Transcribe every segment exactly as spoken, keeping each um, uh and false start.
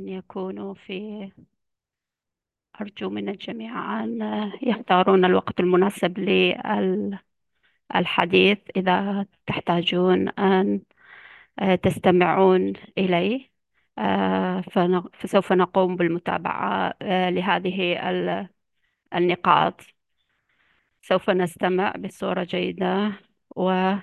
أن يكونوا في أرجو من الجميع أن يختارون الوقت المناسب للحديث إذا تحتاجون أن تستمعون إليه. آه، فن- فسوف نقوم بالمتابعة آه، لهذه ال- النقاط. سوف نستمع بصورة جيدة، وأرجو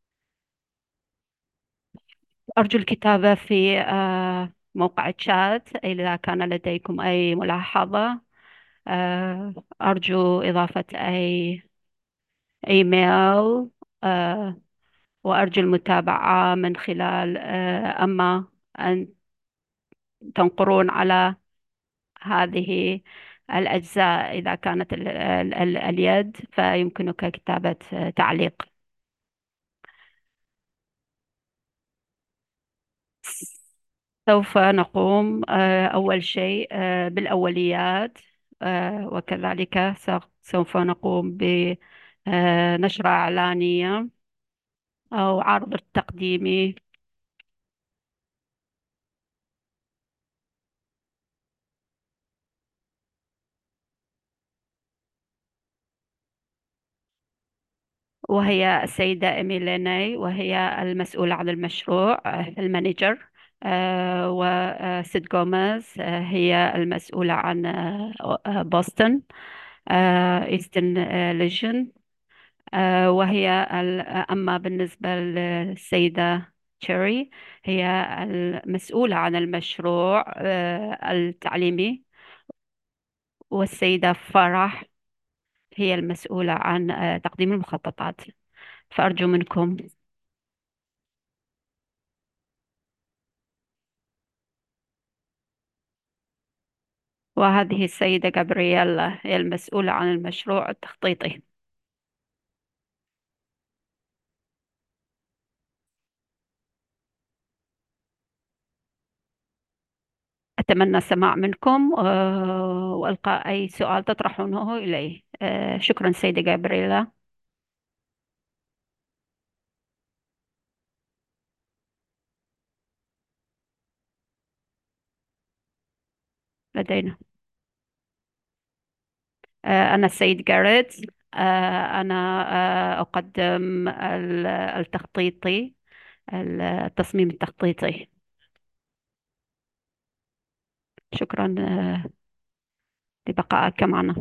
الكتابة في آه، موقع الشات إذا كان لديكم أي ملاحظة. آه، أرجو إضافة أي إيميل، آه، وأرجو المتابعة من خلال آه، أما أن تنقرون على هذه الأجزاء. إذا كانت ال ال ال اليد فيمكنك كتابة آه، تعليق. سوف نقوم آه، أول شيء آه، بالأوليات، آه، وكذلك س- سوف نقوم بنشرة إعلانية أو عرض تقديمي. وهي السيدة إيميليني، وهي المسؤولة عن المشروع، آه، المانجر. آه، وسيد جوميز، آه، هي المسؤولة عن آه، آه، بوسطن، إيسترن ليجن. وهي ال- أما بالنسبة للسيدة تشيري، هي المسؤولة عن المشروع آه، التعليمي. والسيدة فرح هي المسؤولة عن آه، تقديم المخططات. فأرجو منكم. وهذه السيدة جابرييلا هي المسؤولة عن المشروع التخطيطي. أتمنى السماع منكم آه، وإلقاء أي سؤال تطرحونه إلي. آه، شكرا سيدة جابرييلا. لدينا آه، أنا السيد جاريت. آه، أنا آه، أقدم ال- التخطيطي التصميم التخطيطي. شكرا آه، لبقائك معنا.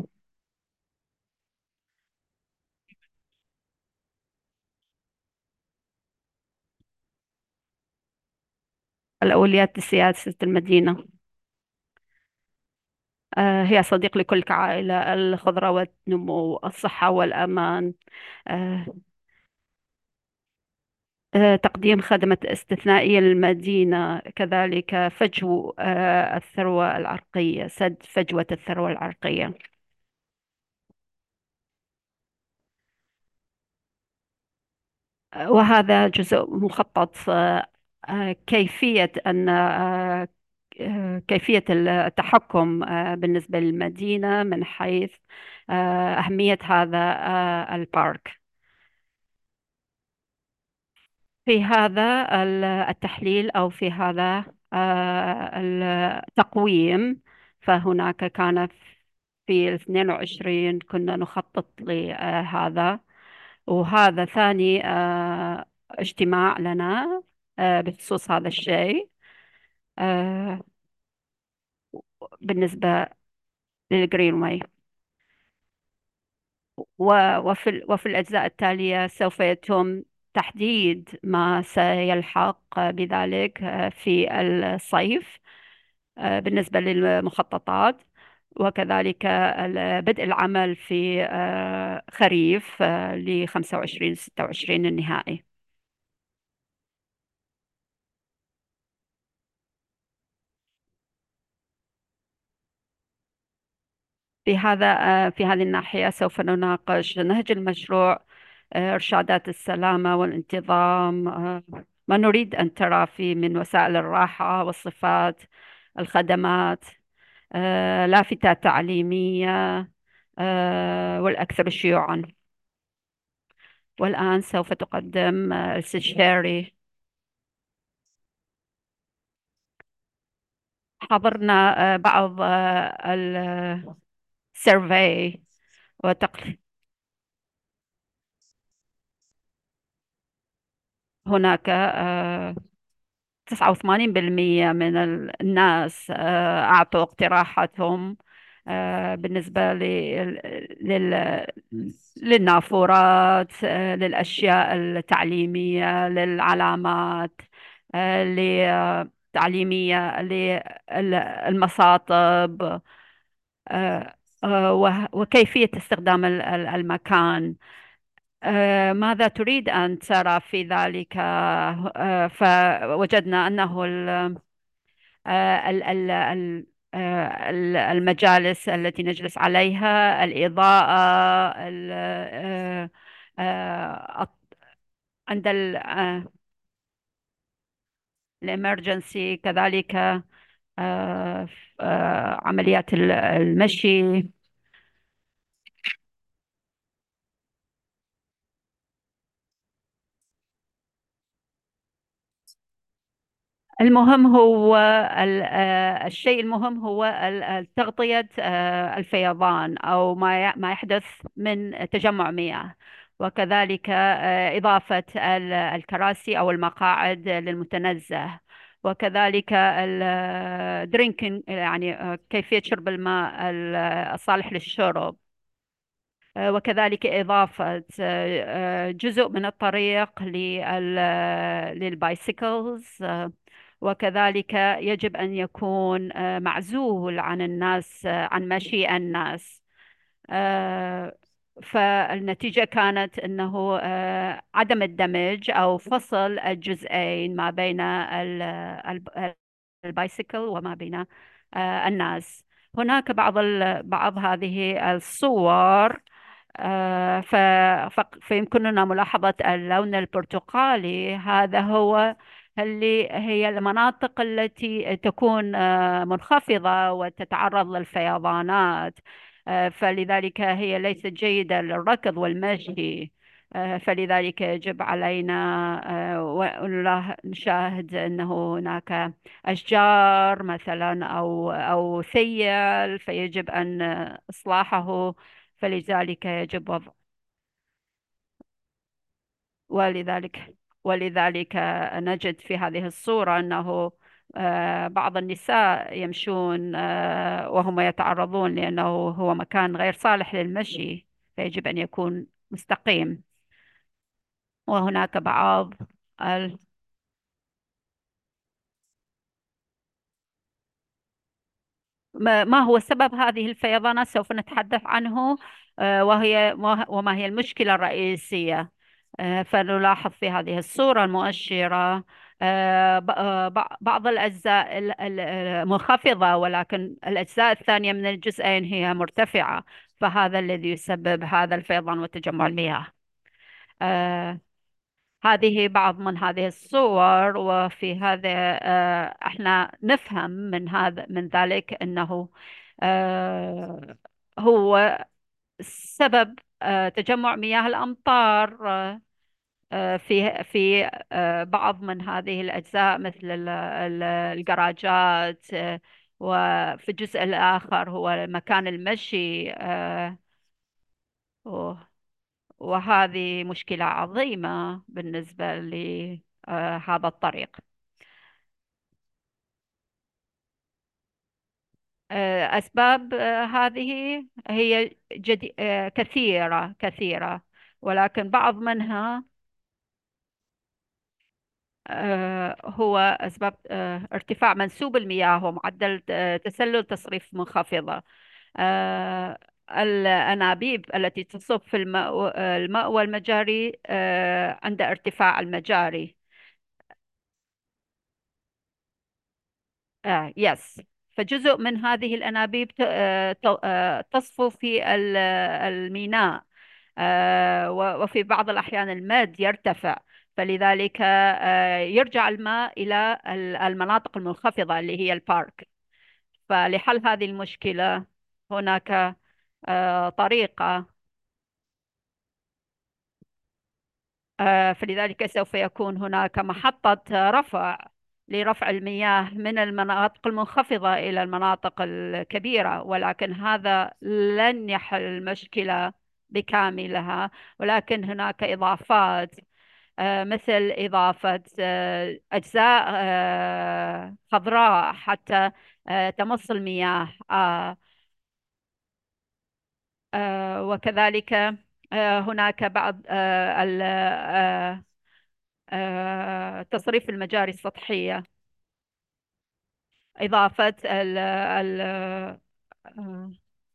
الأولويات لسياسة المدينة. آه، هي صديق لكل عائلة، الخضرة والنمو، الصحة والأمان. آه، آه، تقديم خدمة استثنائية للمدينة، كذلك فجو آه، الثروة العرقية، سد فجوة الثروة العرقية. آه، وهذا جزء مخطط. آه، آه، كيفية أن آه، آه، كيفية التحكم آه، بالنسبة للمدينة من حيث آه، أهمية هذا آه، البارك. في هذا ال- التحليل أو في هذا آه، التقويم، فهناك كان في اثنين وعشرين كنا نخطط لهذا. وهذا ثاني آه، اجتماع لنا آه، بخصوص هذا الشيء. آه، بالنسبة للجرين واي. و- وفي ال- وفي الأجزاء التالية سوف يتم تحديد ما سيلحق بذلك آه، في الصيف آه، بالنسبة للمخططات. وكذلك ال- بدء العمل في آه، خريف ل خمسة وعشرين ستة وعشرين النهائي. في هذا آه، في هذه الناحية سوف نناقش نهج المشروع، آه، إرشادات السلامة والانتظام، آه، ما نريد أن ترى في من وسائل الراحة والصفات، الخدمات، آه، لافتات تعليمية، آه، والأكثر شيوعا. والآن سوف تقدم آه، الاستشاري. حضرنا آه، بعض السيرفي وتقل هناك آه، تسعة وثمانين بالمئة من ال- الناس آه، أعطوا اقتراحاتهم آه، بالنسبة لل- لل- للنافورات، آه، للأشياء التعليمية، للعلامات آه، للتعليمية، للمصاطب، آه، آه، وه- وكيفية استخدام ال- ال- المكان. آه، ماذا تريد أن ترى في ذلك؟ آه، فوجدنا أنه ال- آه، ال- ال- ال- آه، ال- المجالس التي نجلس عليها، الإضاءة، ال- آه، آه، الط- عند الإمرجنسي كذلك، آه، آه، عمليات ال- المشي. المهم هو ال- آه، الشيء المهم هو ال- ال- تغطية آه، الفيضان أو ما ي- ما يحدث من تجمع مياه، وكذلك آه، إضافة ال- الكراسي أو المقاعد للمتنزه، وكذلك الدرينكينج يعني آه، كيفية شرب الماء ال- الصالح للشرب، آه، وكذلك إضافة آه، آه، جزء من الطريق لل- للبايسيكلز، آه، وكذلك يجب أن يكون آه، معزول عن الناس، آه، عن مشي الناس. آه، فالنتيجة كانت أنه آه، عدم الدمج أو فصل الجزئين ما بين ال- ال- البايسيكل وما بين آه، الناس. هناك بعض ال- بعض هذه الصور، آه، ف- ف- فيمكننا ملاحظة اللون البرتقالي. هذا هو اللي هي المناطق التي تكون آه، منخفضة وتتعرض للفيضانات، آه، فلذلك هي ليست جيدة للركض والمشي. آه، فلذلك يجب علينا آه، ونشاهد أنه هناك أشجار مثلا أو أو سيل فيجب أن إصلاحه، فلذلك يجب وضع ولذلك ولذلك نجد في هذه الصورة أنه آه، بعض النساء يمشون آه، وهم يتعرضون لأنه هو مكان غير صالح للمشي، فيجب أن يكون مستقيم. وهناك بعض ال- ما ما هو سبب هذه الفيضانات سوف نتحدث عنه، آه، وهي وما هي المشكلة الرئيسية. آه، فنلاحظ في هذه الصورة المؤشرة آه، ب- آه، ب- بعض الأجزاء ال- ال- المنخفضة، ولكن الأجزاء الثانية من الجزئين هي مرتفعة، فهذا الذي يسبب هذا الفيضان وتجمع المياه. آه، هذه بعض من هذه الصور، وفي هذا آه، احنا نفهم من هذا من ذلك أنه آه، هو سبب آه، تجمع مياه الأمطار آه، آه، في في آه، بعض من هذه الأجزاء مثل ال- ال- الجراجات، آه، وفي الجزء الآخر هو مكان المشي، آه، و- وهذه مشكلة عظيمة بالنسبة لهذا الطريق. آه، أسباب آه، هذه هي جدي... آه، كثيرة كثيرة، ولكن بعض منها آه، هو أسباب آه، ارتفاع منسوب المياه ومعدل آه، تسلل تصريف منخفضة. آه، الأنابيب التي تصب في الماء الماء والمجاري آه، عند ارتفاع المجاري. آه يس فجزء من هذه الأنابيب ت- آه، ت- آه، تصفو في ال- الميناء، آه، و- وفي بعض الأحيان المد يرتفع، فلذلك آه، يرجع الماء إلى ال- المناطق المنخفضة اللي هي البارك. فلحل هذه المشكلة هناك آه، طريقة، آه، فلذلك سوف يكون هناك محطة رفع لرفع المياه من المناطق المنخفضة إلى المناطق الكبيرة، ولكن هذا لن يحل المشكلة بكاملها. ولكن هناك إضافات، آه، مثل إضافة آه، أجزاء آه، خضراء حتى آه، تمص المياه، آه، آه، وكذلك آه، هناك بعض آه، ال- آه، آه، تصريف المجاري السطحية، إضافة ال- ال- آه،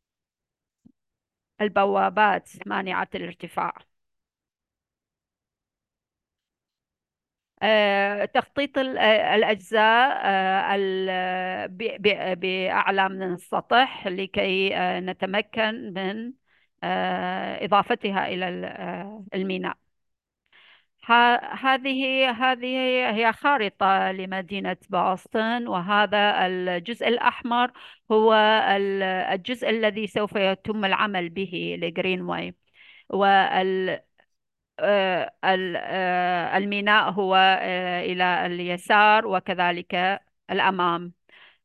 البوابات مانعة الارتفاع، آه، تخطيط ال- آه، الأجزاء آه، ال- ب- ب- بأعلى من السطح لكي آه، نتمكن من آه، إضافتها إلى ال- آه، الميناء. ه- هذه هذه هي خارطة لمدينة بoston، وهذا الجزء الأحمر هو ال- الجزء الذي سوف يتم العمل به لجرينواي. وال آه، ال- آه، الميناء هو آه، إلى اليسار وكذلك الأمام.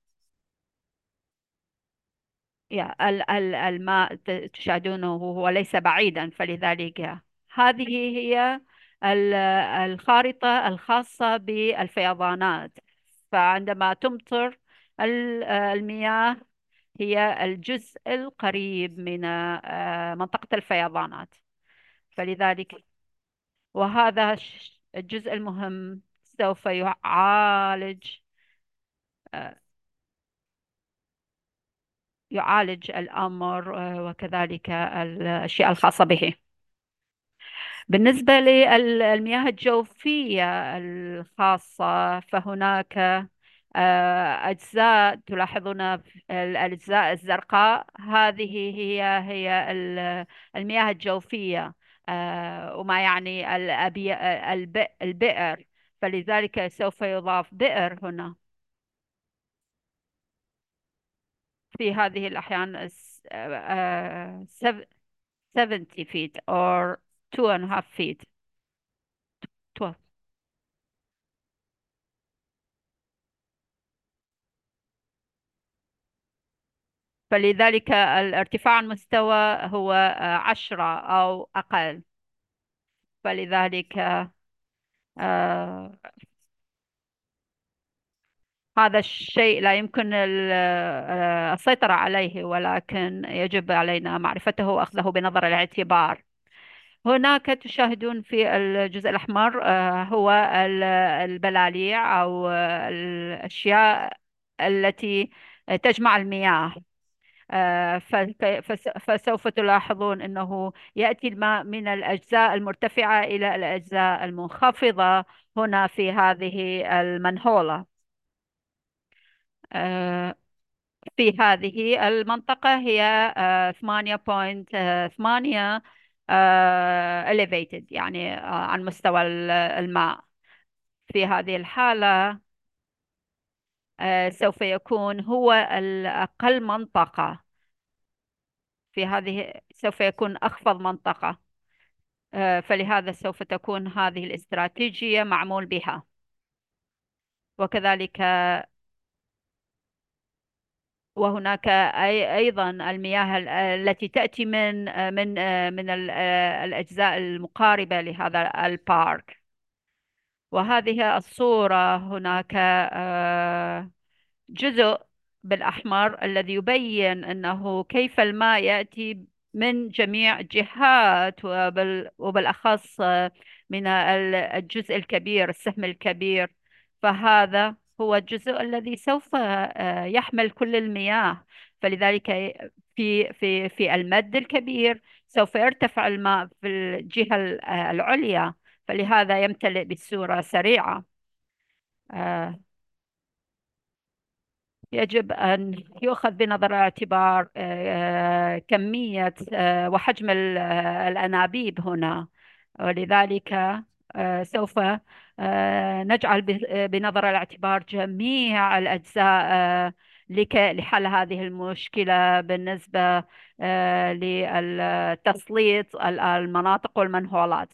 يا ال- ال- الماء ت- تشاهدونه هو ليس بعيدا، فلذلك هذه هي ال- الخارطة الخاصة بالفيضانات. فعندما تمطر ال- المياه هي الجزء القريب من آه، منطقة الفيضانات. فلذلك وهذا الش- الجزء المهم سوف يعالج آه، يعالج الأمر آه، وكذلك الأشياء الخاصة به. بالنسبة للمياه الجوفية الخاصة، فهناك آه، أجزاء تلاحظون في الأجزاء الزرقاء، هذه هي هي ال- المياه الجوفية، آه، وما يعني الأبي- الب- البئر. فلذلك سوف يضاف بئر هنا في هذه الأحيان الس- آه، سب- سبعين feet or two and a half feet. فلذلك الارتفاع المستوى هو آه، عشرة أو أقل. فلذلك آه، هذا الشيء لا يمكن ال- آه، السيطرة عليه، ولكن يجب علينا معرفته وأخذه بنظر الاعتبار. هناك تشاهدون في الجزء الأحمر آه، هو ال- البلاليع أو آه، الأشياء التي تجمع المياه. آه، فك- فس- فسوف تلاحظون أنه يأتي الماء من الأجزاء المرتفعة إلى الأجزاء المنخفضة هنا في هذه المنهولة. آه، في هذه المنطقة هي آه، ثمانية فاصلة ثمانية آه، elevated، يعني آه، عن مستوى ال- الماء. في هذه الحالة آه، سوف يكون هو الأقل منطقة، في هذه سوف يكون أخفض منطقة. آه، فلهذا سوف تكون هذه الاستراتيجية معمول بها. وكذلك وهناك أي أيضا المياه ال- التي تأتي من آه، من آه، من ال- آه، الأجزاء المقاربة لهذا البارك. وهذه الصورة هناك آه، جزء بالأحمر الذي يبين أنه كيف الماء يأتي من جميع الجهات، وبال وبالأخص من ال- الجزء الكبير، السهم الكبير. فهذا هو الجزء الذي سوف آه، يحمل كل المياه. فلذلك في في في المد الكبير سوف يرتفع الماء في الجهة العليا، فلهذا يمتلئ بصورة سريعة. آه، يجب أن يؤخذ بنظر الاعتبار آه، كمية آه، وحجم ال- آه، الأنابيب هنا. ولذلك آه، سوف آه، نجعل ب- بنظر الاعتبار جميع الأجزاء آه، لك- لحل هذه المشكلة بالنسبة آه، للتسليط ال- المناطق والمنهولات.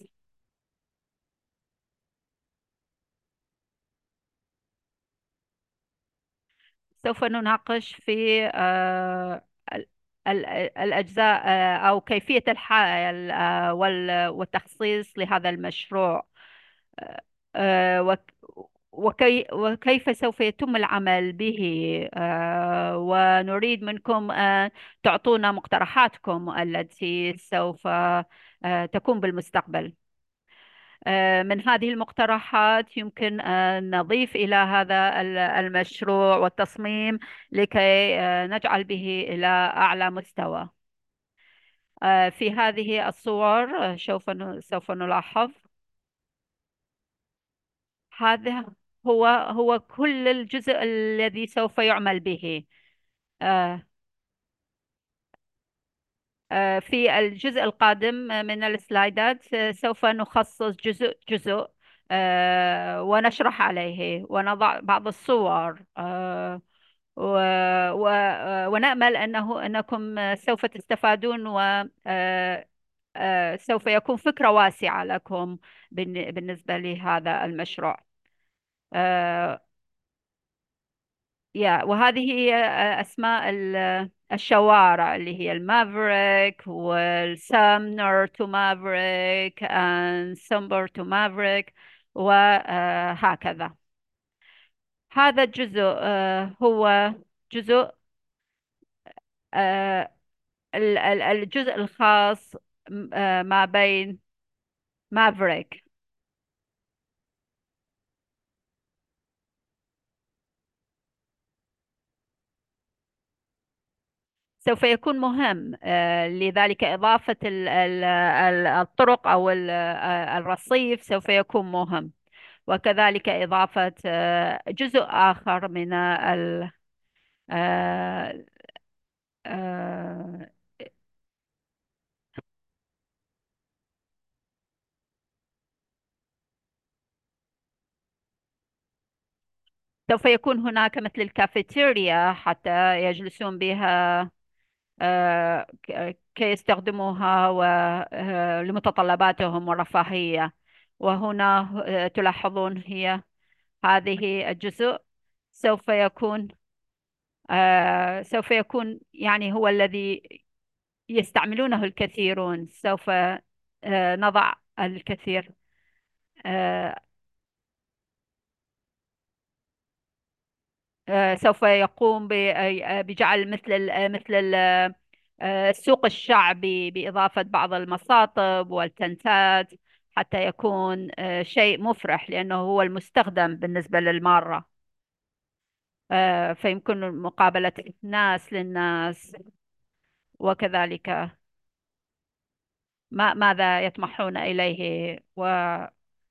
سوف نناقش في آه، ال- ال- الأجزاء، آه، أو كيفية الحل آه، وال- والتخصيص لهذا المشروع. آه، آه، وك- وكي وكيف سوف يتم العمل به. آه، ونريد منكم أن تعطونا مقترحاتكم التي سوف آه، تكون بالمستقبل. آه، من هذه المقترحات يمكن أن نضيف إلى هذا ال- المشروع والتصميم لكي آه، نجعل به إلى أعلى مستوى. آه، في هذه الصور آه، سوف ن- سوف نلاحظ هذا هو هو كل الجزء الذي سوف يعمل به. آه، آه، في الجزء القادم من السلايدات آه، سوف نخصص جزء جزء، آه، ونشرح عليه ونضع بعض الصور، آه، و- و- آه، ونأمل أنه أنكم سوف تستفادون، و آه، آه، سوف يكون فكرة واسعة لكم بالن- بالنسبة لهذا المشروع. آه، يا وهذه هي آه، أسماء ال- الشوارع اللي هي المافريك والسامنر تو مافريك and سمبر تو مافريك، وهكذا. هذا الجزء آه، هو جزء آه، ال- ال- الجزء الخاص م- آه، ما بين مافريك. سوف يكون مهم، آه، لذلك إضافة ال- ال- ال- الطرق أو ال- آه، الرصيف سوف يكون مهم، وكذلك إضافة آه، جزء آخر من ال آه، آه، سوف يكون هناك مثل الكافيتيريا حتى يجلسون بها، آه، ك- كي يستخدموها و- آه، لمتطلباتهم والرفاهية. وهنا آه، تلاحظون هي هذه الجزء سوف يكون آه، سوف يكون يعني هو الذي يستعملونه الكثيرون. سوف آه، نضع الكثير، آه، آه، سوف يقوم ب- آه، بجعل مثل ال- مثل ال- آه، السوق الشعبي بإضافة بعض المصاطب والتنتات حتى يكون آه، شيء مفرح، لأنه هو المستخدم بالنسبة للمارة. آه، فيمكن مقابلة الناس للناس، وكذلك ما ماذا يطمحون إليه. وفي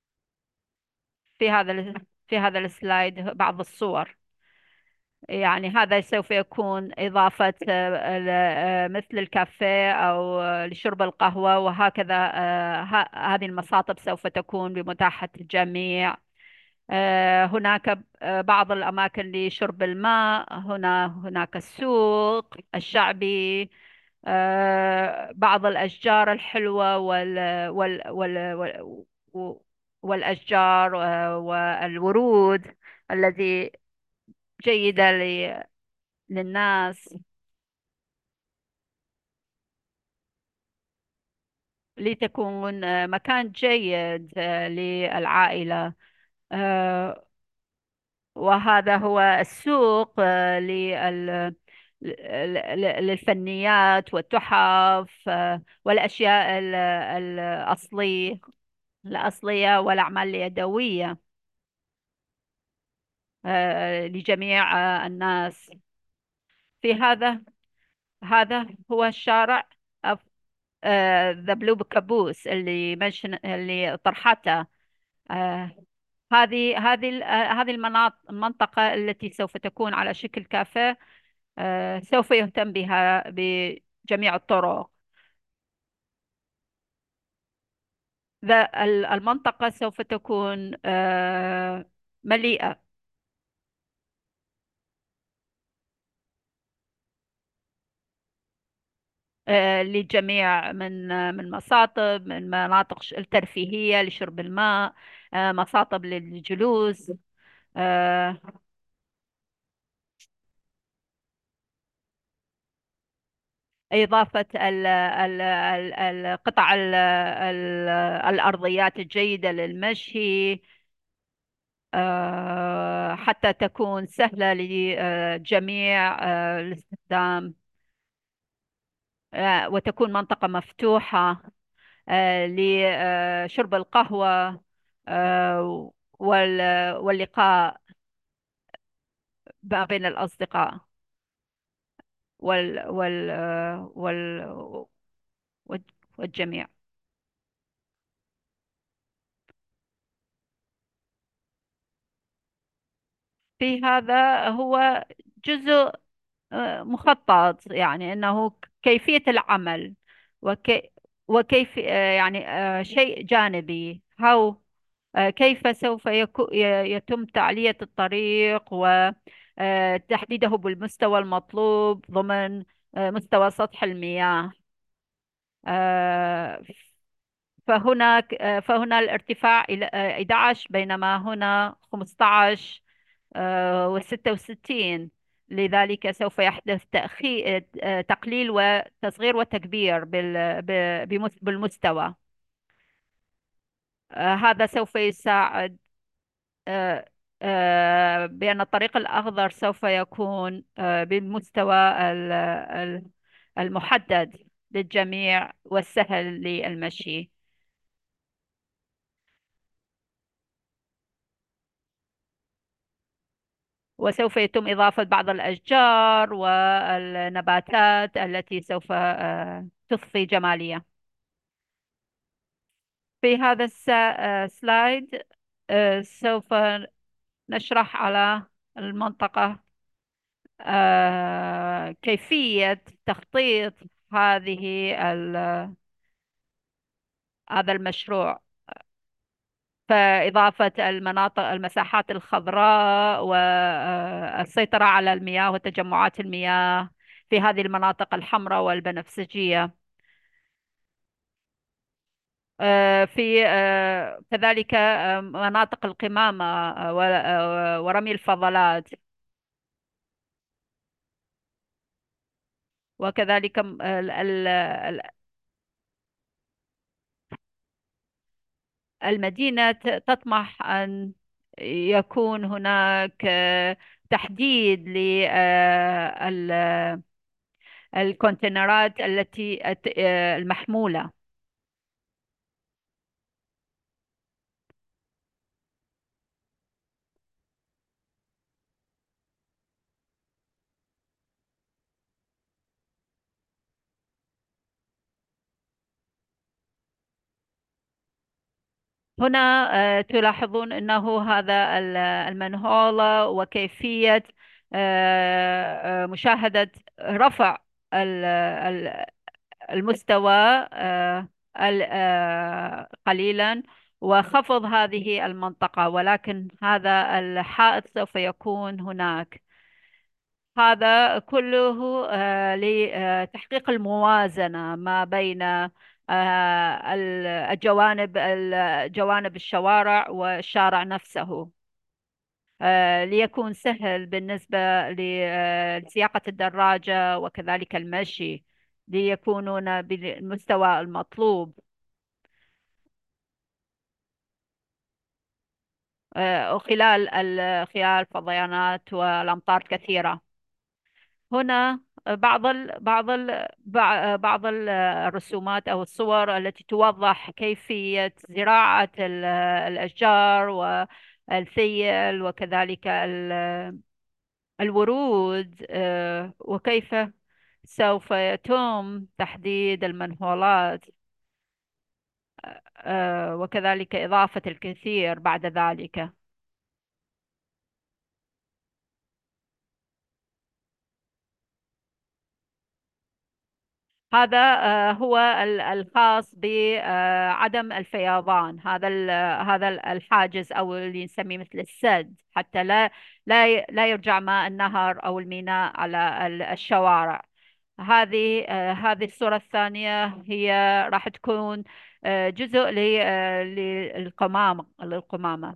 هذا ال- في هذا السلايد بعض الصور. يعني هذا سوف يكون إضافة آه، ال- آه، مثل الكافيه أو آه، لشرب القهوة وهكذا. آه، ه- هذه المصاطب سوف تكون بمتاحة الجميع. آه، هناك آه، بعض الأماكن لشرب الماء. هنا هناك السوق الشعبي، آه، بعض الأشجار الحلوة وال وال وال وال والأشجار آه، والورود الذي جيدة ل- للناس، لتكون آه، مكان جيد آه، للعائلة. آه، وهذا هو السوق آه، لل ل- ل- للفنيات والتحف آه، والأشياء ال- الأصلية الأصلية والأعمال اليدوية آه، لجميع آه، الناس. في هذا هذا هو الشارع ذا بلو كابوس اللي منشن اللي طرحته. آه، هذه هذه ال- آه، هذه المناطق المنطقة التي سوف تكون على شكل كافيه. آه، سوف يهتم بها بجميع الطرق. ذا ال- المنطقة سوف تكون آه، مليئة آه، للجميع، من آه، من مصاطب، من مناطق ش- الترفيهية لشرب الماء، آه، مصاطب للجلوس. آه، إضافة ال- ال- ال- القطع ال- ال- الأرضيات الجيدة للمشي، آه، حتى تكون سهلة للجميع آه، الاستخدام، آه، وتكون منطقة مفتوحة آه، لشرب القهوة آه، وال- واللقاء ما بين الأصدقاء وال وال وال والجميع. في هذا هو جزء آه، مخطط، يعني أنه كيفية العمل وكي وكيف آه، يعني آه، شيء جانبي، هو آه، كيف سوف يكو- ي- يتم تعلية الطريق وتحديده بالمستوى المطلوب ضمن آه، مستوى سطح المياه. آه، فهناك آه، فهنا الارتفاع إلى آه، إحدى عشر، بينما هنا خمسة عشر و66. لذلك سوف يحدث تأخير تقليل وتصغير وتكبير بال- ب- بمس- بالمستوى. آه، هذا سوف يساعد آه، آه، بأن الطريق الأخضر سوف يكون آه، بالمستوى ال- ال- المحدد للجميع والسهل للمشي. وسوف يتم إضافة بعض الأشجار والنباتات التي سوف آه، تضفي جمالية. في هذا الس- آه، السلايد آه، سوف نشرح على المنطقة آه، كيفية تخطيط هذه ال- هذا المشروع. فإضافة المناطق المساحات الخضراء والسيطرة على المياه وتجمعات المياه في هذه المناطق الحمراء والبنفسجية. آه، في آه، كذلك آه، مناطق القمامة آه، و- آه، ورمي الفضلات، وكذلك م- ال- ال- ال- المدينة ت- تطمح أن يكون هناك آه، تحديد للكونتينرات التي الت- آه، المحمولة. هنا آه، تلاحظون أنه هذا ال- المنهول وكيفية آه، آه، مشاهدة رفع ال- ال- المستوى آه، ال- آه، قليلا وخفض هذه المنطقة، ولكن هذا الحائط سوف يكون هناك. هذا كله آه، لتحقيق الموازنة ما بين آه، ال- الجوانب ال- جوانب الشوارع والشارع نفسه، آه، ليكون سهل بالنسبة ل- آه، لسياقة الدراجة وكذلك المشي، ليكونون بالمستوى المطلوب آه، خلال ال- خلال فضيانات والأمطار الكثيرة. هنا بعض ال بعض ال بع- بعض ال- الرسومات أو الصور التي توضح كيفية زراعة ال- الأشجار والثيل وكذلك ال- الورود، آه، وكيف سوف يتم تحديد المنحولات آه، وكذلك إضافة الكثير بعد ذلك. هذا آه، هو ال- الخاص بعدم الفيضان، هذا ال- هذا ال- الحاجز او اللي نسميه مثل السد، حتى لا لا ي- لا يرجع ماء النهر او الميناء على ال- الشوارع. هذه آه، هذه الصورة الثانية هي راح تكون آه، جزء ل- آه، للقمامة للقمامة.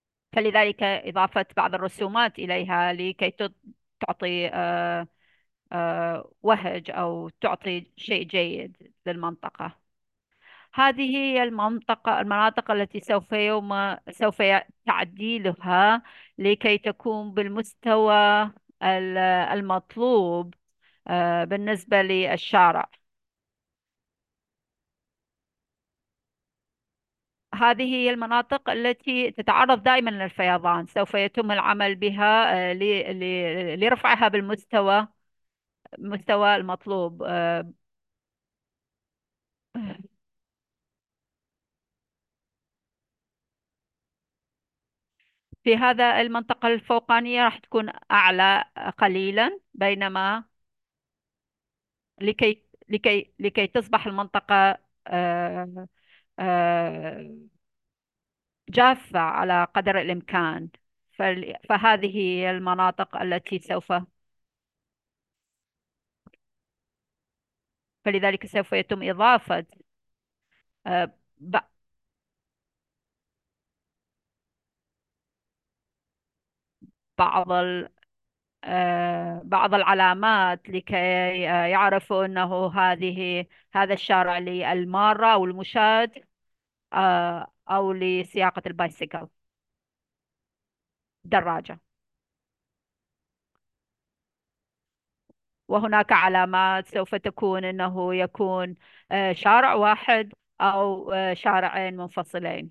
فلذلك إضافة بعض الرسومات إليها لكي تعطي آه، وهج أو تعطي شيء جيد للمنطقة. هذه هي المنطقة المناطق التي سوف يوم سوف ي- تعديلها لكي تكون بالمستوى ال- المطلوب آه، بالنسبة للشارع. هذه هي المناطق التي تتعرض دائما للفيضان، سوف يتم العمل بها آه، ل- ل- لرفعها بالمستوى المستوى المطلوب. آه، في هذا المنطقة الفوقانية راح تكون أعلى قليلا، بينما لكي لكي لكي تصبح المنطقة آه، آه، جافة على قدر الإمكان. فال- فهذه هي المناطق التي سوف فلذلك سوف يتم إضافة آه، ب- بعض ال- آه، بعض العلامات لكي آه، يعرفوا أنه هذه هذا الشارع للمارة أو المشاة، آه، أو لسياقة البايسيكل، دراجة. وهناك علامات سوف تكون أنه يكون آه، شارع واحد أو آه، شارعين منفصلين.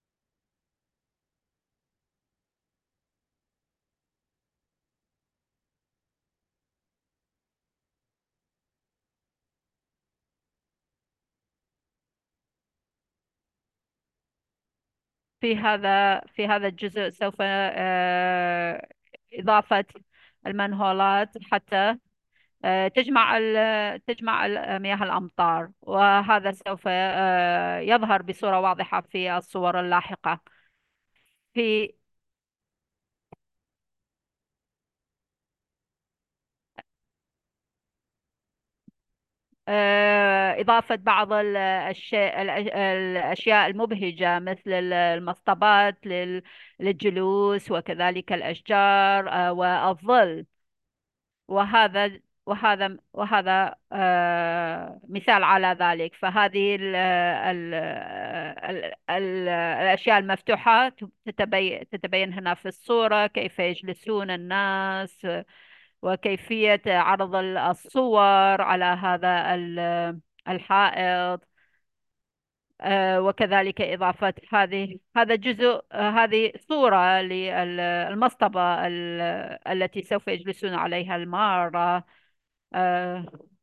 في هذا في هذا الجزء سوف آه، إضافة المنهولات حتى آه، تجمع ال- تجمع ال- مياه الأمطار، وهذا سوف آه، يظهر بصورة واضحة في الصور اللاحقة. في آه، إضافة بعض الأشياء الأشياء المبهجة مثل المصطبات لل- للجلوس، وكذلك الأشجار آه، والظل. وهذا وهذا وهذا آه، مثال على ذلك. فهذه ال ال ال ال الأشياء المفتوحة تتبين تتبين هنا في الصورة، كيف يجلسون الناس وكيفية عرض الصور على هذا ال- الحائط. آه، وكذلك إضافة هذه هذا جزء آه، هذه صورة للمصطبة ال- التي سوف يجلسون عليها المارة. آه،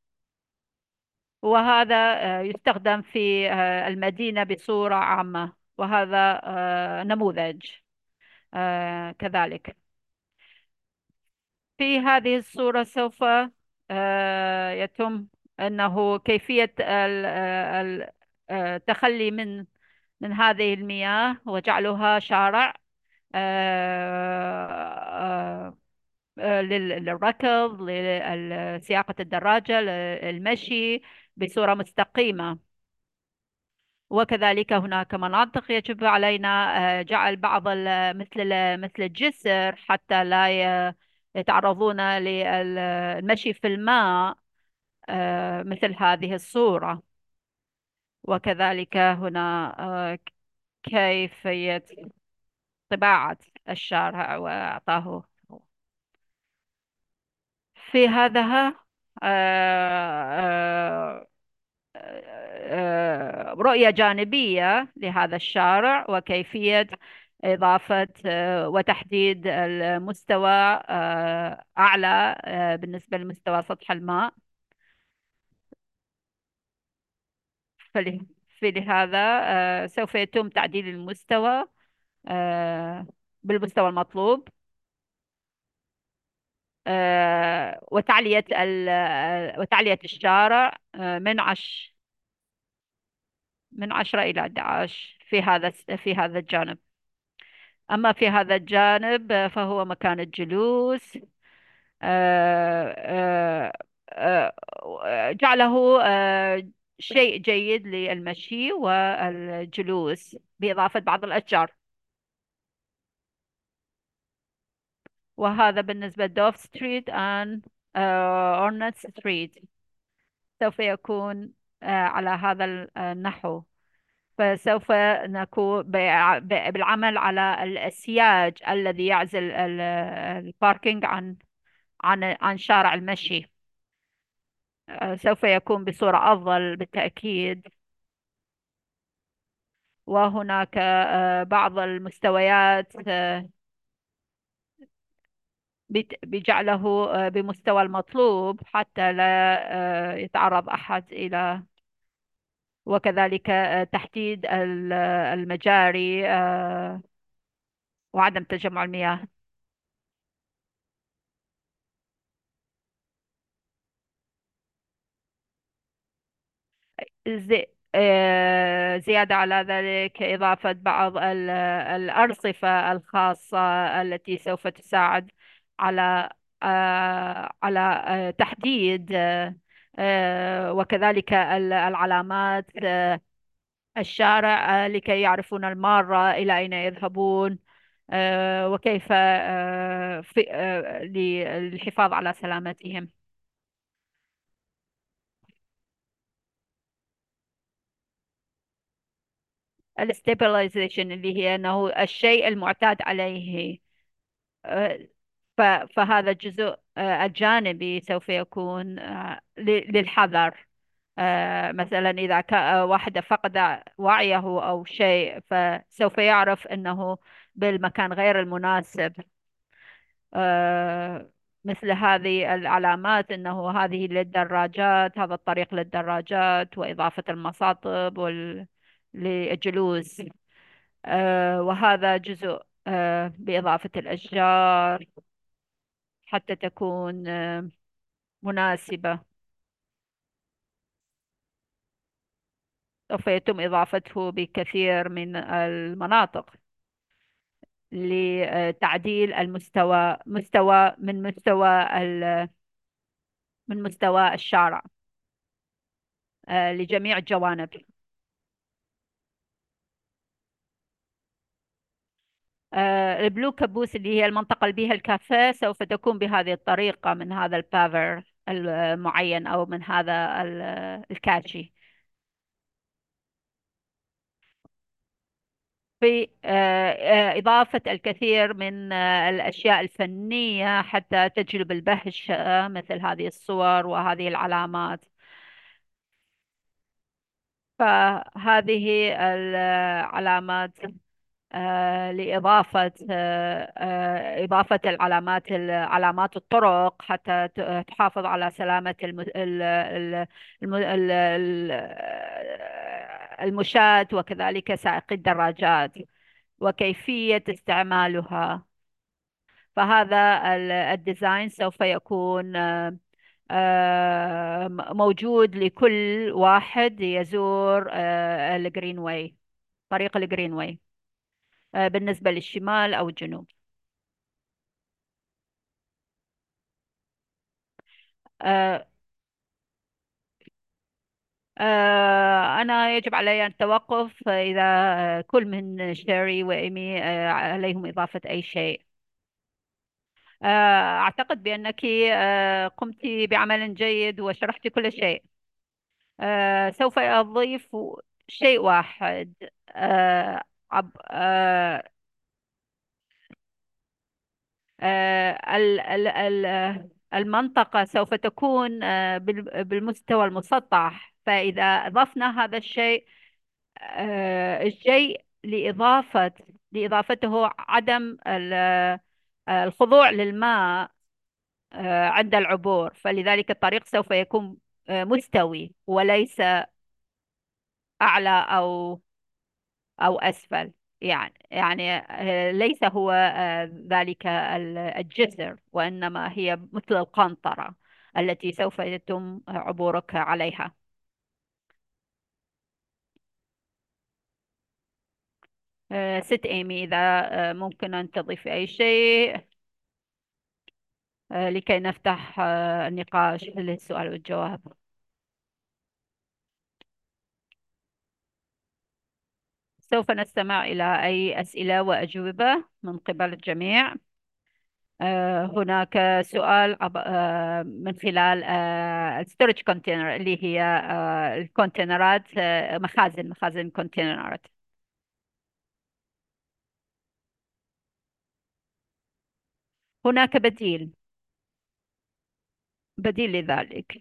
وهذا آه، يستخدم في آه، المدينة بصورة عامة. وهذا آه، نموذج آه، كذلك. في هذه الصورة سوف آه، يتم أنه كيفية ال- ال- آه، التخلي من من هذه المياه وجعلها شارع آه، آه، لل- للركض، لسياقة الدراجة، للمشي بصورة مستقيمة. وكذلك هناك مناطق يجب علينا آه، جعل بعض ال- مثل ال- مثل الجسر حتى لا ي- يتعرضون للمشي في الماء آه، مثل هذه الصورة. وكذلك هنا آه، كيفية طباعة الشارع وإعطاه في هذا آه، آه، رؤية جانبية لهذا الشارع، وكيفية إضافة آه، وتحديد المستوى آه، أعلى آه، بالنسبة لمستوى سطح الماء. فل- فلهذا آه، سوف يتم تعديل المستوى آه، بالمستوى المطلوب، آه، وتعلية ال- آه، وتعلية الشارع آه، من عش من عشرة إلى أحد عشر في هذا في هذا الجانب. أما في هذا الجانب آه، فهو مكان الجلوس. آه، آه، آه، جعله آه، شيء جيد للمشي والجلوس بإضافة بعض الأشجار. وهذا بالنسبة دوف ستريت آن أورنت ستريت سوف يكون آه، على هذا ال- النحو. فسوف نكون بع- ب- بالعمل على السياج الذي يعزل ال- الباركينج عن عن عن شارع المشي. آه، سوف يكون بصورة أفضل بالتأكيد. وهناك آه، بعض المستويات آه، بت- بجعله آه، بمستوى المطلوب حتى لا آه، يتعرض أحد إلى. وكذلك آه، تحديد ال- المجاري آه، وعدم تجمع المياه. زي آه، زيادة على ذلك إضافة بعض ال- الأرصفة الخاصة التي سوف تساعد على آه، على آه، تحديد آه، آه، وكذلك ال- العلامات آه، الشارع آه، لكي يعرفون المارة إلى أين يذهبون آه، وكيف آه، في- آه، للحفاظ على سلامتهم. الاستابلايزيشن اللي هي أنه الشيء المعتاد عليه. آه، ف- فهذا الجزء آه، الجانبي سوف يكون آه، ل- للحذر. آه، مثلا إذا كان واحدة فقد وعيه أو شيء فسوف يعرف أنه بالمكان غير المناسب. آه، مثل هذه العلامات أنه هذه للدراجات، هذا الطريق للدراجات، وإضافة المصاطب وال... للجلوس. آه، وهذا جزء آه، بإضافة الأشجار حتى تكون آه، مناسبة. سوف يتم إضافته بكثير من المناطق لتعديل المستوى مستوى من مستوى ال- من مستوى الشارع آه، لجميع الجوانب. آه، البلو كابوس اللي هي المنطقة اللي بها الكافيه سوف تكون بهذه الطريقة من هذا البافر المعين أو من هذا ال- الكاتشي. في آه، آه، إضافة الكثير من آه، الأشياء الفنية حتى تجلب البهجة آه، مثل هذه الصور وهذه العلامات. فهذه العلامات آه، لإضافة آه، آه، إضافة العلامات علامات الطرق حتى ت- تحافظ على سلامة الم- ال- ال- الم- ال- ال- المشاة وكذلك سائقي الدراجات وكيفية استعمالها. فهذا ال- الديزاين سوف يكون آه، آه، موجود لكل واحد يزور آه، الجرين واي، طريق الجرين واي آه، بالنسبة للشمال أو الجنوب. آه، آه، أنا يجب علي التوقف إذا آه، كل من شيري وإيمي آه، عليهم إضافة أي شيء. آه، أعتقد بأنك آه، قمت بعمل جيد وشرحت كل شيء. آه، سوف أضيف شيء واحد. آه، عب- آه، آه، ال- ال- ال- المنطقة سوف تكون آه، بال- بالمستوى المسطح. فإذا أضفنا هذا الشيء آه، الشيء لإضافة لإضافته عدم ال- آه، الخضوع للماء آه، عند العبور. فلذلك الطريق سوف يكون آه، مستوي وليس أعلى أو أو أسفل. يعني يعني آه، ليس هو آه، ذلك ال- الجسر، وإنما هي مثل القنطرة التي سوف يتم عبورك عليها. آه، ست إيمي، إذا آه، ممكن أن تضيف أي شيء آه، لكي نفتح آه، النقاش للسؤال والجواب. سوف نستمع إلى أي أسئلة وأجوبة من قبل الجميع. آه، هناك سؤال عب- آه، من خلال الستورج كونتينر اللي هي آه، الكونتينرات، آه، مخازن مخازن كونتينرات. هناك بديل، بديل لذلك.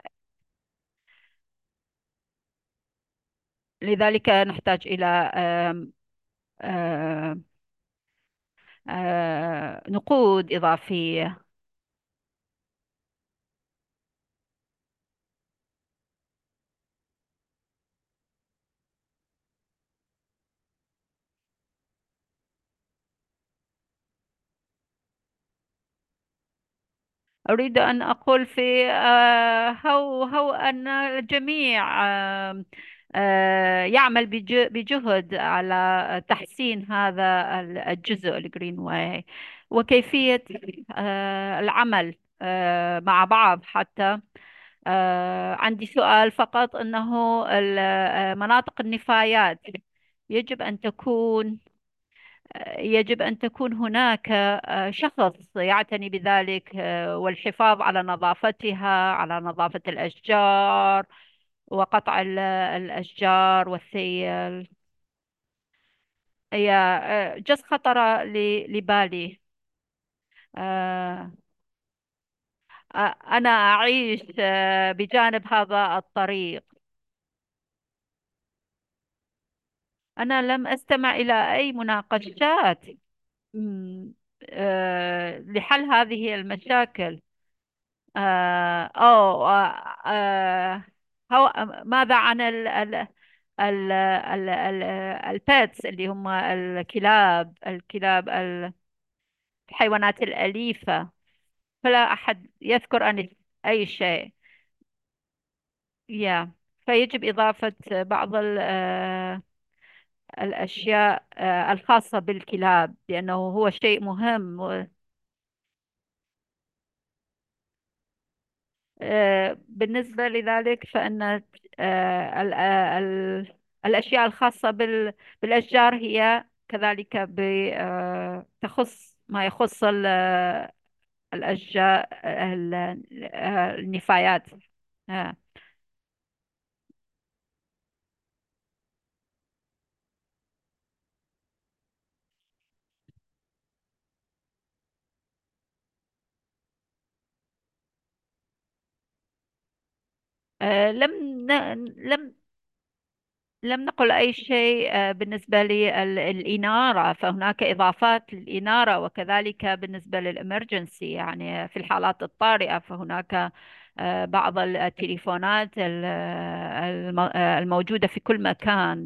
لذلك نحتاج إلى آم، آه، آه، نقود إضافية. أريد أن أقول في آه، هو هو أن الجميع آه، آه، يعمل بج- بجهد على تحسين هذا الجزء الجرين واي، وكيفية آه، العمل آه، مع بعض. حتى آه، عندي سؤال فقط، أنه ال- آه، مناطق النفايات يجب أن تكون يجب أن تكون هناك آه، شخص يعتني بذلك، آه، والحفاظ على نظافتها، على نظافة الأشجار وقطع ال- الأشجار والسيل. هي آه، جس خطر ل- لبالي. آه، آه، أنا أعيش آه، بجانب هذا الطريق. أنا لم أستمع إلى أي مناقشات مم، آه، لحل هذه المشاكل. آه أو آه آه هو ماذا عن ال ال ال ال ال البيتس اللي هم الكلاب الكلاب ال- الحيوانات الأليفة؟ فلا أحد يذكر عن أي شيء. يا فيجب إضافة بعض ال- آه، الأشياء آه، الخاصة بالكلاب، لأنه هو شيء مهم. آه، بالنسبة لذلك فإن آه، ال- آه، ال- الأشياء الخاصة بال- بالأشجار هي كذلك ب- آه، تخص ما يخص ال- آه، الأشجار، ال- آه، النفايات. آه، آه، لم ن- لم لم نقل أي شيء آه، بالنسبة للإنارة. فهناك إضافات للإنارة، وكذلك بالنسبة للإمرجنسي، يعني في الحالات الطارئة. فهناك آه، بعض التليفونات ال- الم- آه، الموجودة في كل مكان.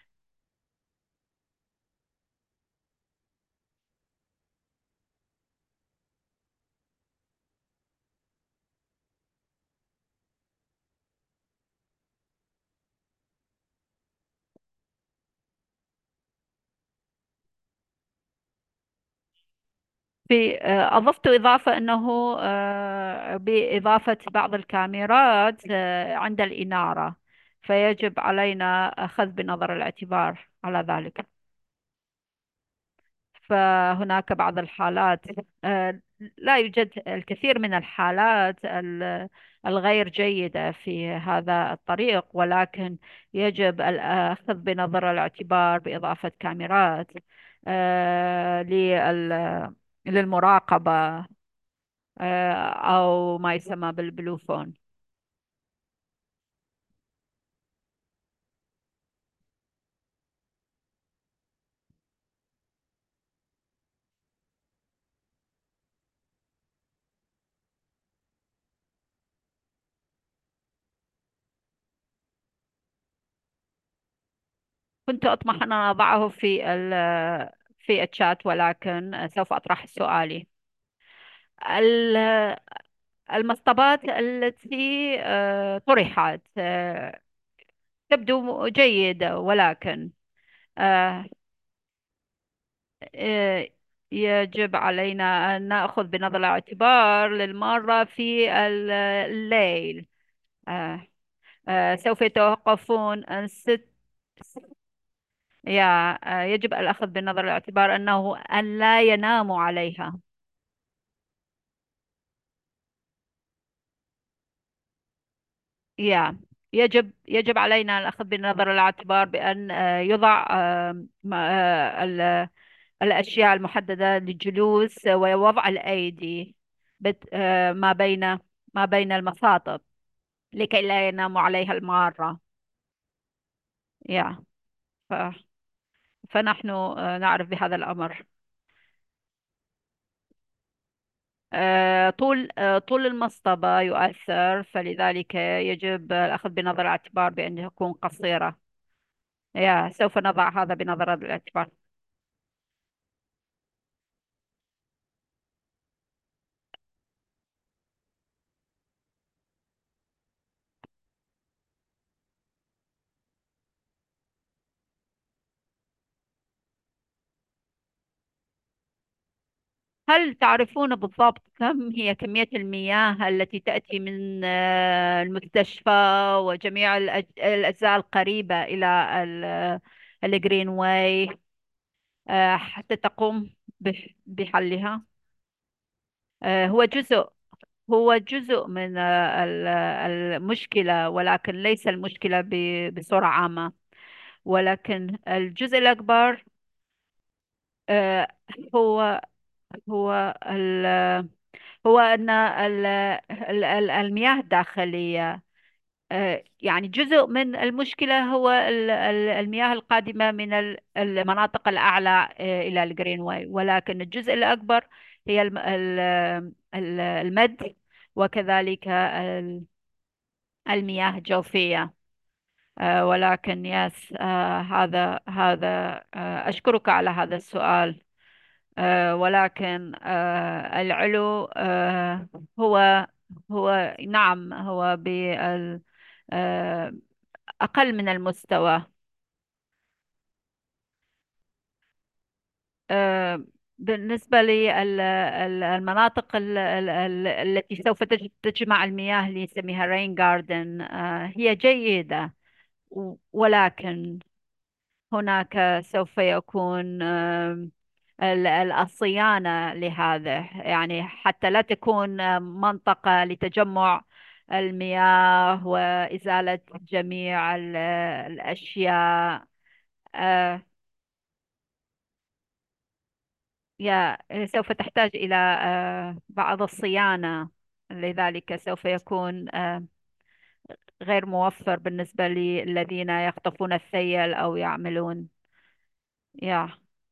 في آه، أضفت إضافة أنه آه، بإضافة بعض الكاميرات آه، عند الإنارة، فيجب علينا أخذ بنظر الاعتبار على ذلك. فهناك بعض الحالات آه، لا يوجد الكثير من الحالات ال- الغير جيدة في هذا الطريق، ولكن يجب الأخذ بنظر الاعتبار بإضافة كاميرات آه، لل- للمراقبة، آه، أو ما يسمى بالبلوفون. كنت أطمح أن أضعه في ال- في الشات، ولكن سوف أطرح سؤالي. ال- المصطبات التي آه، طرحت آه، تبدو جيدة، ولكن آه، آه، يجب علينا أن نأخذ بنظر الاعتبار للمرة في ال- الليل. آه، آه، سوف يتوقفون عن ست. يا آه، يجب الأخذ بنظر الاعتبار أنه أن لا يناموا عليها. يا يجب يجب علينا الأخذ بنظر الاعتبار بأن آه، يوضع آه، ما- آه، ال- الأشياء المحددة للجلوس ووضع الأيدي بت- آه، ما بين ما بين المصاطب لكي لا ينام عليها المارة. يا ف- فنحن آه، نعرف بهذا الأمر. آه، طول آه، طول المصطبة يؤثر، فلذلك يجب الأخذ بنظر الاعتبار بأن تكون قصيرة. يا سوف نضع هذا بنظر الاعتبار. هل تعرفون بالضبط كم هي كمية المياه التي تأتي من آه، المستشفى وجميع الأج- الأجزاء القريبة إلى ال- الجرين واي آه، حتى تقوم بح- بحلها؟ آه، هو جزء هو جزء من آه، ال- المشكلة، ولكن ليس المشكلة ب- بصورة عامة. ولكن الجزء الأكبر آه، هو هو ال- هو أن ال- ال- ال- المياه الداخلية آه، يعني جزء من المشكلة هو ال- ال- المياه القادمة من ال- المناطق الأعلى آه، إلى الجرين واي، ولكن الجزء الأكبر هي الم- ال- ال- المد، وكذلك ال- المياه الجوفية. آه، ولكن يس آه، هذا هذا آه، أشكرك على هذا السؤال. آه، ولكن آه، العلو آه، هو هو نعم هو بال آه، أقل من المستوى. آه، بالنسبة للمناطق التي سوف تج- تجمع المياه اللي نسميها رين جاردن هي جيدة، و- ولكن هناك سوف يكون آم، ال- ال- الصيانة لهذا، يعني حتى لا تكون آم، منطقة لتجمع المياه وإزالة جميع ال- الأشياء. آه، يا سوف تحتاج إلى آه، بعض الصيانة، لذلك سوف يكون آه، غير موفر بالنسبة للذين يخطفون الثيل أو يعملون. يا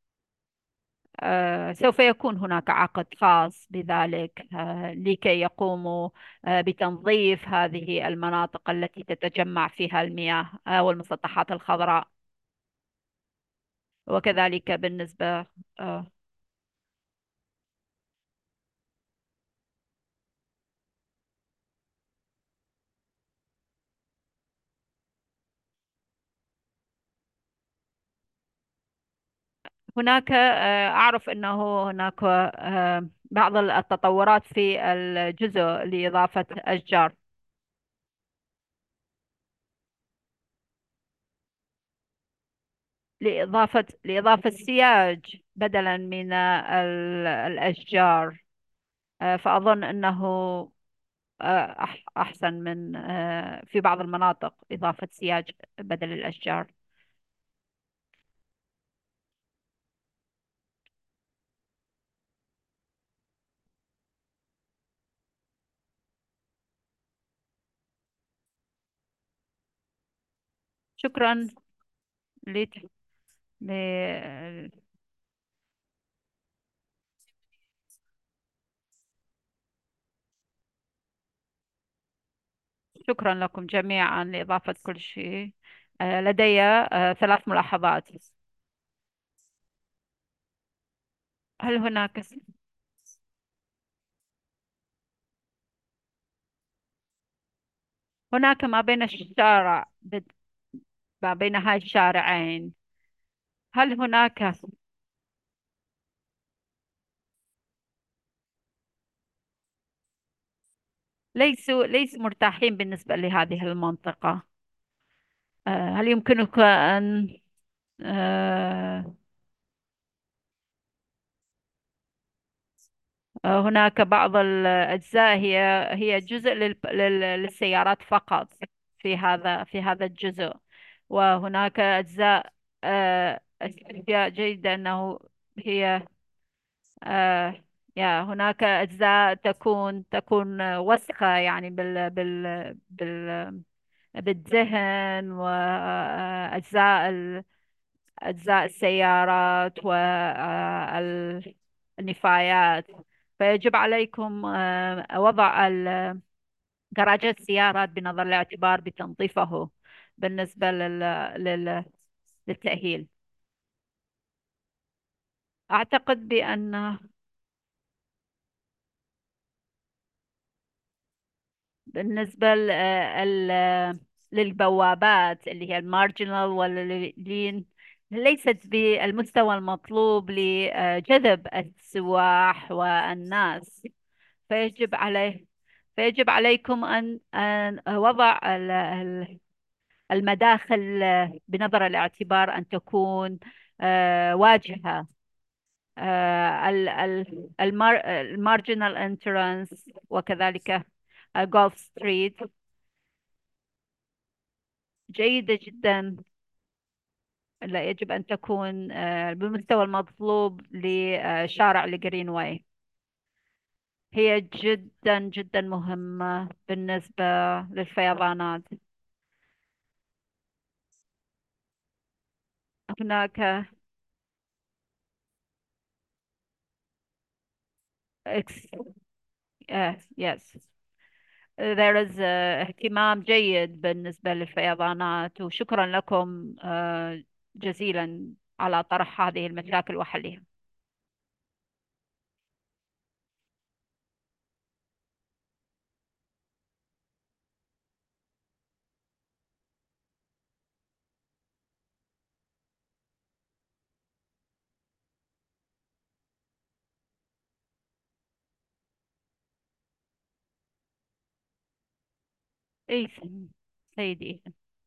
آه، سوف يكون هناك عقد خاص بذلك آه، لكي يقوموا آه، بتنظيف هذه المناطق التي تتجمع فيها المياه آه، والمسطحات الخضراء. وكذلك بالنسبة آه، هناك آه، أعرف أنه هناك آه، بعض التطورات في الجزء لإضافة أشجار، لإضافة لإضافة سياج بدلا من ال- الأشجار. آه، فأظن أنه آه، أح- أحسن من آه، في بعض المناطق إضافة سياج بدل الأشجار. شكرا. لت... ل... شكرا لكم جميعا لإضافة كل شيء. آه، لدي آه، ثلاث ملاحظات. هل هناك هناك ما بين الشارع بد- ما بين هاي الشارعين، هل هناك ليسوا ليسوا مرتاحين بالنسبة لهذه المنطقة؟ آه، هل يمكنك أن آه، آه، هناك بعض الأجزاء هي هي جزء لل- لل- للسيارات فقط، في هذا في هذا الجزء. وهناك أجزاء آه، أشياء جيدة أنه هي آه، يا هناك أجزاء تكون تكون وثقة يعني بال بال بال بالذهن، وأجزاء أجزاء السيارات والنفايات. فيجب عليكم آه، وضع ال- جراجات السيارات بنظر الاعتبار بتنظيفه بالنسبة لل... لل... للتأهيل. أعتقد بأن بالنسبة ل... ال... للبوابات اللي هي المارجنال واللين ليست بالمستوى المطلوب لجذب السواح والناس. فيجب عليه فيجب عليكم أن أن وضع ال- ال- المداخل بنظر الاعتبار أن تكون آه، واجهة. المارجنال انترانس وكذلك الجولف ستريت جيدة جدا. لا، يجب أن تكون آه، بالمستوى المطلوب لشارع الجرين واي. هي جدا جدا مهمة بالنسبة للفيضانات. هناك ex- آه، yes. there is آه، اهتمام جيد بالنسبة للفيضانات، وشكرا لكم آه، جزيلا على طرح هذه المشاكل وحلها. أي سيدي،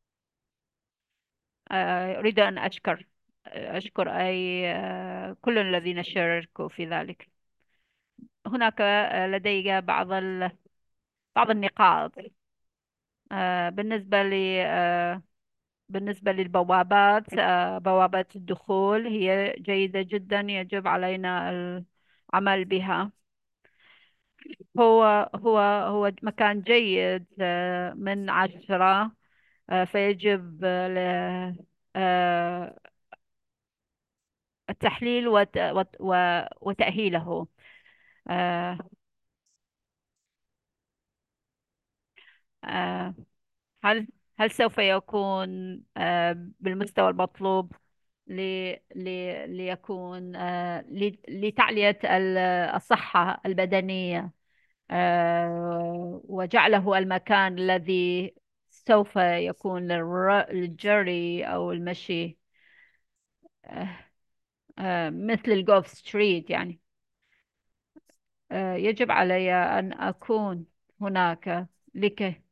آه، أريد أن أشكر أشكر أي آه، كل الذين شاركوا في ذلك. هناك آه، لدي بعض ال... بعض النقاط آه، بالنسبة لي آه، بالنسبة للبوابات. آه، بوابات الدخول هي جيدة جدا، يجب علينا العمل بها. هو هو هو مكان جيد آه، من عشرة. آه، فيجب آه، ل- آه، التحليل وت- وت- و- وتأهيله. آه، آه، هل هل سوف يكون آه، بالمستوى المطلوب ل- ل- ليكون آه، ل- لتعلية ال- الصحة البدنية، آه، وجعله المكان الذي سوف يكون للر- للجري أو المشي، آه، آه، مثل الجولف ستريت يعني. آه، يجب علي أن أكون هناك لكي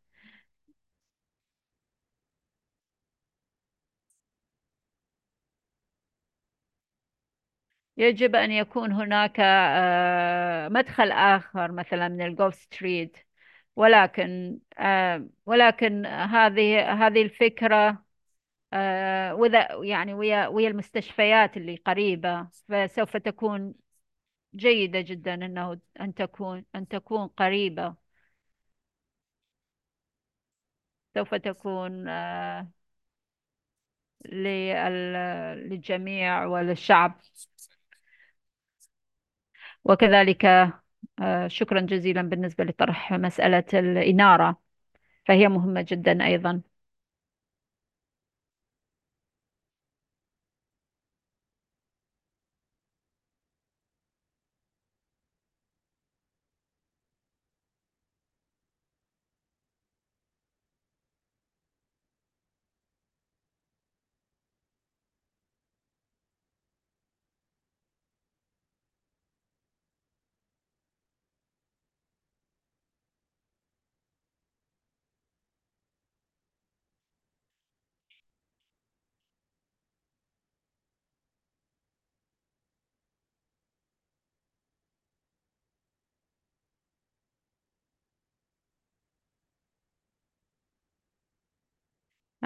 يجب أن يكون هناك آه، مدخل آخر مثلا من الجولف ستريت. ولكن آه، ولكن هذه هذه الفكرة آه، وذا يعني ويا ويا المستشفيات اللي قريبة، فسوف تكون جيدة جدا أنه أن تكون أن تكون قريبة. سوف تكون آه، لل- للجميع وللشعب. وكذلك آه، شكرا جزيلا بالنسبة لطرح مسألة الإنارة، فهي مهمة جدا أيضا.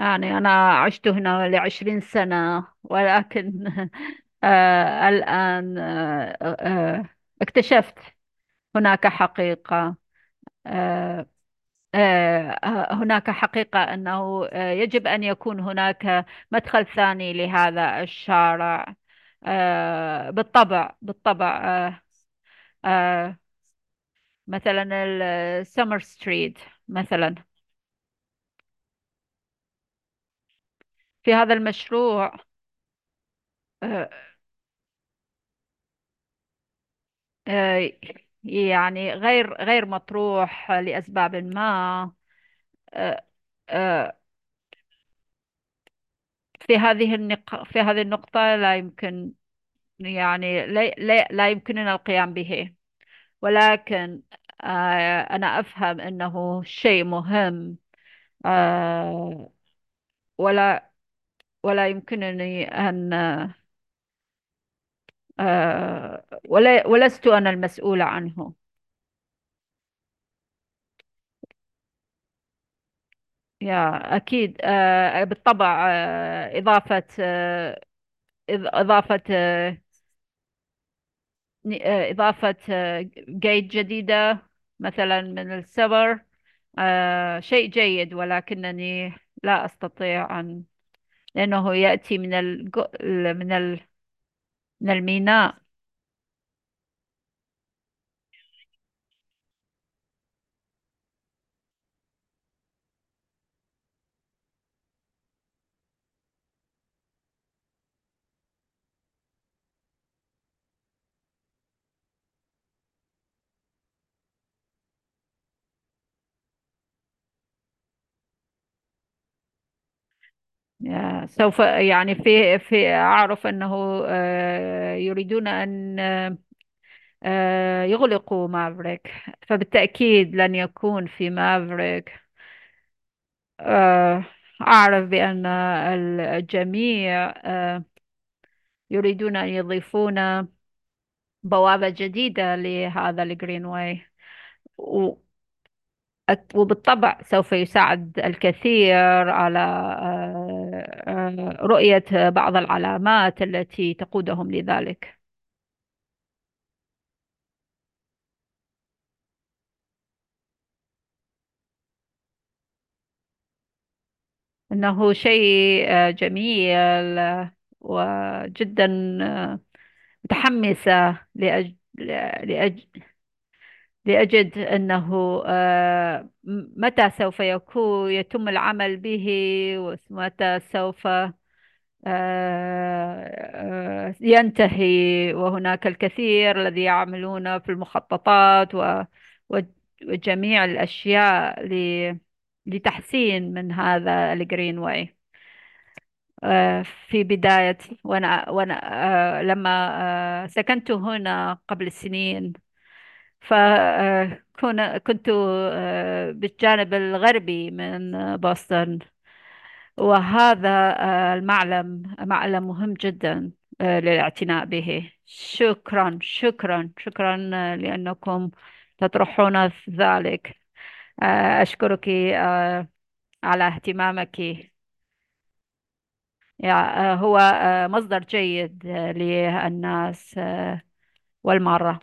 يعني أنا عشت هنا لعشرين سنة، ولكن آه الآن آه آه اكتشفت هناك حقيقة. آه آه هناك حقيقة أنه آه يجب أن يكون هناك مدخل ثاني لهذا الشارع. آه بالطبع بالطبع. آه آه مثلا السمر ستريت مثلا. في هذا المشروع آه، آه، يعني غير غير مطروح لأسباب ما. آه، آه، في هذه النق في هذه النقطة لا يمكن، يعني لا, لا, لا يمكننا القيام به. ولكن آه، أنا أفهم أنه شيء مهم. آه، ولا ولا يمكنني أن آه، ولا ولست أنا المسؤولة عنه. يا أكيد، آه، بالطبع. آه، إضافة آه، إض- إضافة آه، ن- آه، إضافة آه، جيت جديدة مثلا من السبر آه، شيء جيد، ولكنني لا أستطيع أن، لأنه يأتي من الج... من ال... من الميناء. يا- سوف يعني في في أعرف أنه آه، يريدون أن آه، يغلقوا مافريك، فبالتأكيد لن يكون في مافريك. آه، أعرف بأن الجميع آه، يريدون أن يضيفون بوابة جديدة لهذا الجرين واي. و- وبالطبع سوف يساعد الكثير على آه، آه، رؤية بعض العلامات التي تقودهم لذلك. إنه شيء آه، جميل، آه، وجدا آه، متحمسة لأج... لأج... لأجد أنه آه، م- متى سوف يكون يتم العمل به، ومتى سوف آه، آه، ينتهي. وهناك الكثير الذي يعملون في المخططات و- و- وجميع الأشياء ل- لتحسين من هذا الجرين واي. آه، في بداية، وأنا وأنا آه، لما آه، سكنت هنا قبل سنين، فكنت كنت آه، بالجانب الغربي من آه، بoston. وهذا آه، المعلم معلم مهم جدا آه، للاعتناء به. شكرا شكرا شكرا آه، لأنكم تطرحون ذلك. آه، أشكرك آه، على اهتمامك. يع- آه، هو آه، مصدر جيد آه، للناس آه، والمرة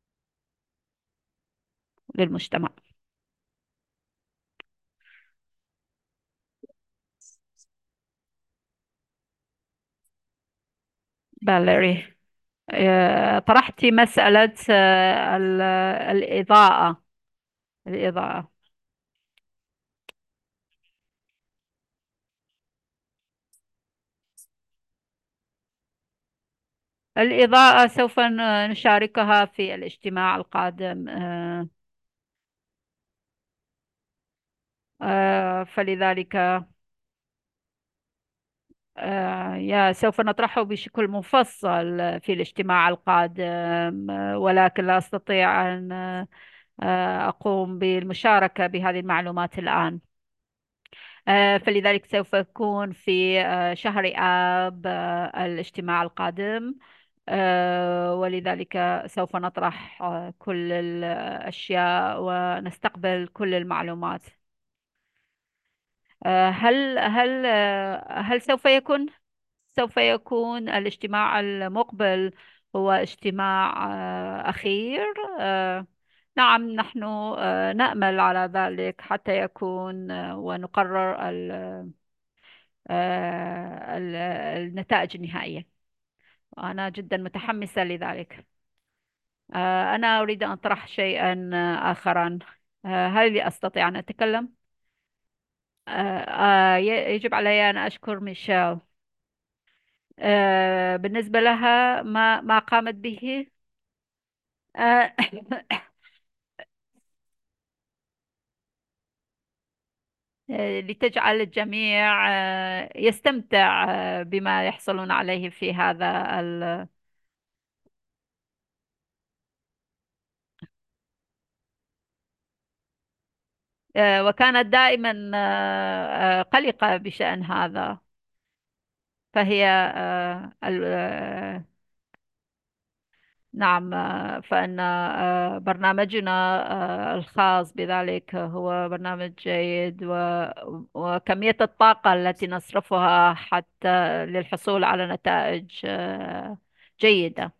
للمجتمع. باليري، آه، طرحت مسألة آه، ال- الإضاءة. الإضاءة الإضاءة سوف ن- نشاركها في الاجتماع القادم. آه، آه، فلذلك آه، يا سوف نطرحه بشكل مفصل في الاجتماع القادم. آه، ولكن لا أستطيع أن آه، أقوم بالمشاركة بهذه المعلومات الآن. آه، فلذلك سوف يكون في آه، شهر آب آه، الاجتماع القادم. آه، ولذلك سوف نطرح آه، كل الأشياء ونستقبل كل المعلومات. آه، هل هل آه، هل سوف يكون سوف يكون الاجتماع المقبل هو اجتماع آه، أخير؟ آه، نعم، نحن آه، نأمل على ذلك حتى يكون آه، ونقرر ال- آه، ال- النتائج النهائية. أنا جدا متحمسة لذلك. آه، أنا أريد أن أطرح شيئا آه، آخرا. آه، هل أستطيع أن أتكلم؟ آه، آه، ي- يجب علي أن أشكر ميشيل. آه، بالنسبة لها ما ما قامت به. آه، آه، لتجعل الجميع آه، يستمتع آه، بما يحصلون عليه في هذا ال... آه، وكانت دائما آه، آه، قلقة بشأن هذا. فهي آه، ال- آه، نعم، آه، فإن آه، برنامجنا آه، الخاص بذلك هو برنامج جيد، و- وكمية الطاقة التي نصرفها حتى للحصول على نتائج آه، جيدة.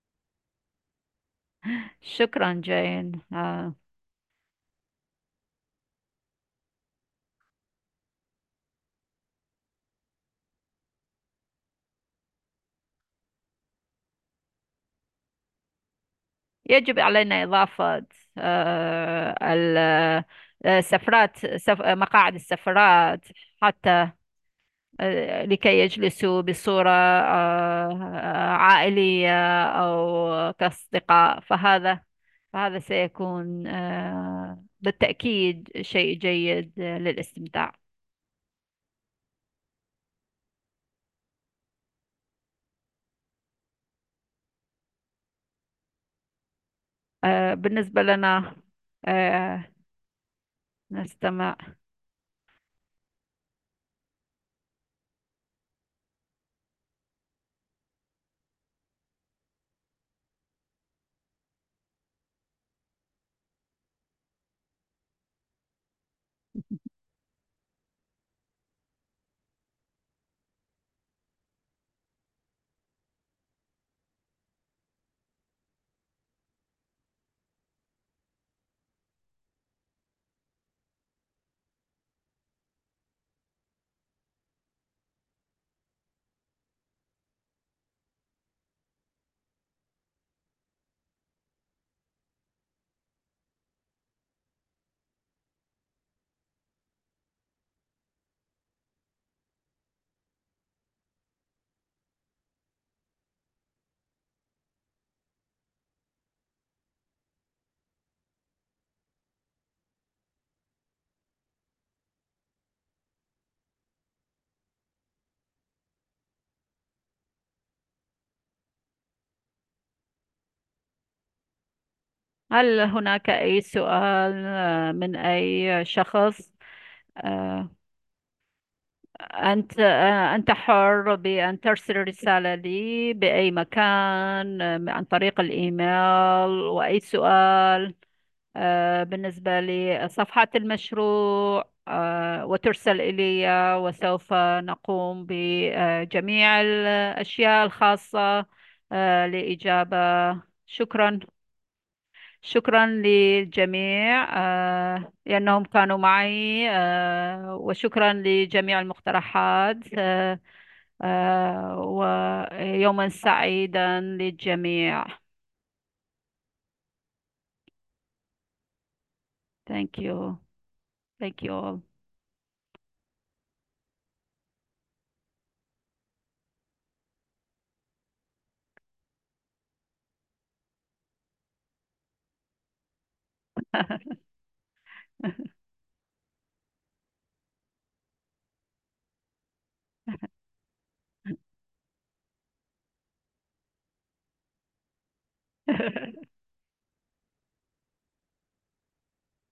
شكرا جين. آه، يجب علينا إضافة آه، ال- السفرات، سف- مقاعد السفرات، حتى آه، لكي يجلسوا بصورة آه، عائلية أو كأصدقاء. فهذا فهذا سيكون آه، بالتأكيد شيء جيد للاستمتاع. آه، بالنسبة لنا آه، نستمع. هل هناك أي سؤال آه، من أي شخص؟ آه، أنت آه، أنت حر بأن ترسل رسالة لي بأي مكان آه، عن طريق الإيميل. وأي سؤال آه، بالنسبة لصفحة المشروع آه، وترسل إلي، وسوف نقوم بجميع الأشياء الخاصة آه، لإجابة. شكرا. شكرا للجميع آه، لأنهم كانوا معي، آه، وشكرا لجميع المقترحات، آه، آه، ويوما سعيدا للجميع. Thank you. Thank you all.